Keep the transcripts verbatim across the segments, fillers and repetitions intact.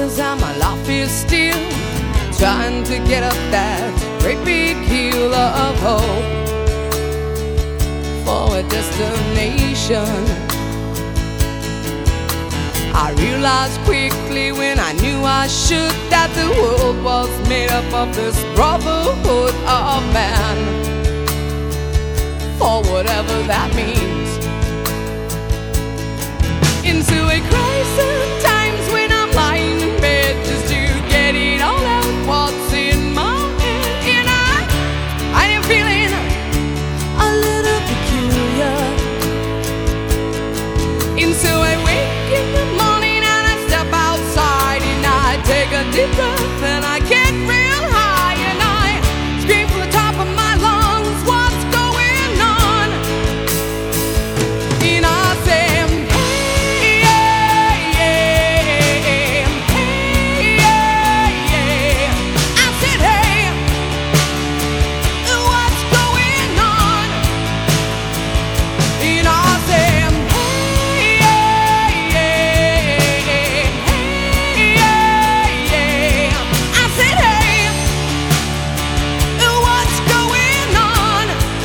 years and my life is still trying to get up that great big hill of hope for a destination. I realized quickly when I knew I should that the world was made up of this brotherhood of man, for whatever that means. Into a crisis times when I'm lying in bed just to get it all out what's in my head. And I, I am feeling a little peculiar. And so I wake in the morning and I step outside and I take a deep breath and I get real high and I scream from the top of my lungs, what's going on? And I say, hey, yeah, yeah, hey, yeah, yeah. I said, hey, what's going on? And I said, hey, yeah, yeah, hey, yeah, yeah. I said, hey, what's going on?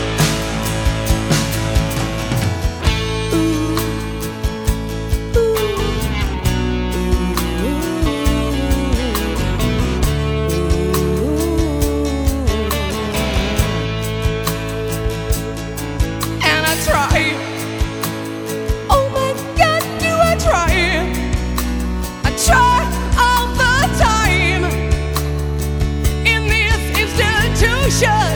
And I try. Oh my God, do I try? I try all the time in this institution,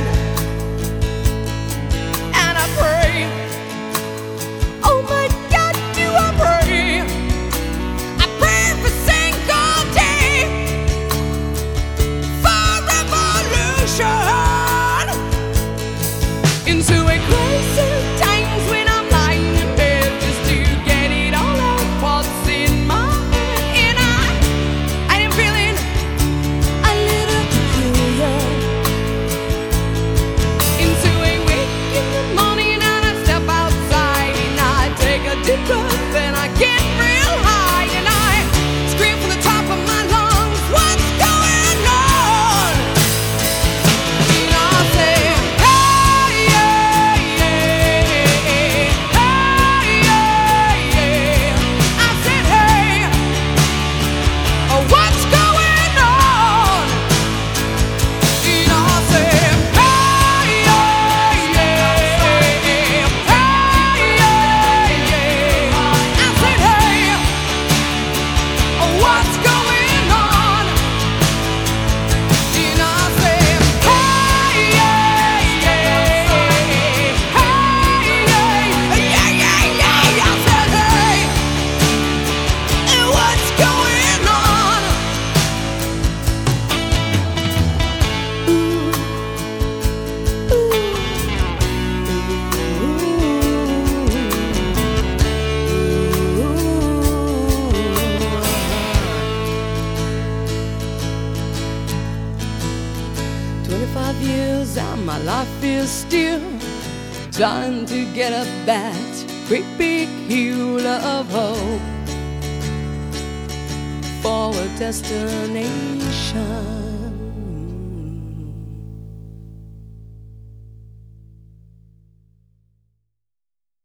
and I pray. Oh my God, do I pray? I pray every single day for revolution. Into a crisis times when I'm lying in bed just to get it all out what's in my head. And I, I am feeling a little peculiar. Into a wake in the morning and I step outside and I take a deep breath and I get real high and I scream from the top of my lungs, what's going on? And I say, hey, yeah, yeah, hey, yeah, yeah. I said, hey, what's going on? And I said, hey, yeah, yeah, hey, yeah, yeah. I said, hey, what's going on? And I said, hey, yeah, yeah, hey, yeah, yeah, yeah. I said, hey, what's going on? Twenty-five years and my life is still trying to get up that great big hill of hope for a destination.